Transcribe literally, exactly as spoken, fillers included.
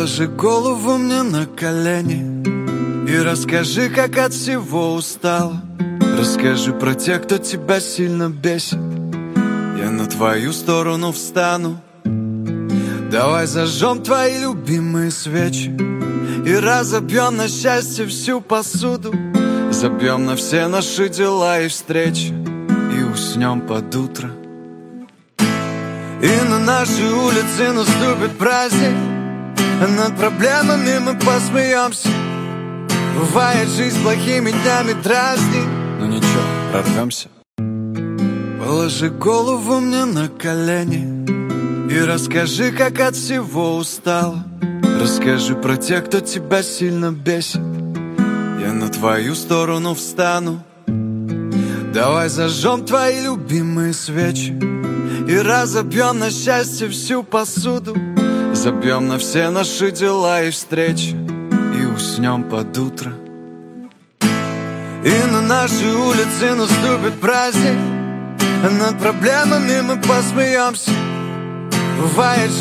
Положи голову мне на колени и расскажи, как от всего устала. Расскажи про тех, кто тебя сильно бесит. Я на твою сторону встану. Давай зажжем твои любимые свечи и разобьем на счастье всю посуду. Забьем на все наши дела и встречи и уснем под утро. И на нашей улице наступит праздник, а над проблемами мы посмеемся. Бывает, жизнь плохими днями дразнит, но ничего, прорвемся. Положи голову мне на колени и расскажи, как от всего устала. Расскажи про тех, кто тебя сильно бесит. Я на твою сторону встану. Давай зажжем твои любимые свечи и разобьем на счастье всю посуду. Забьем на все наши дела и встречи и уснем под утро. И на нашей улице наступит праздник, а над проблемами мы посмеемся. Бывает,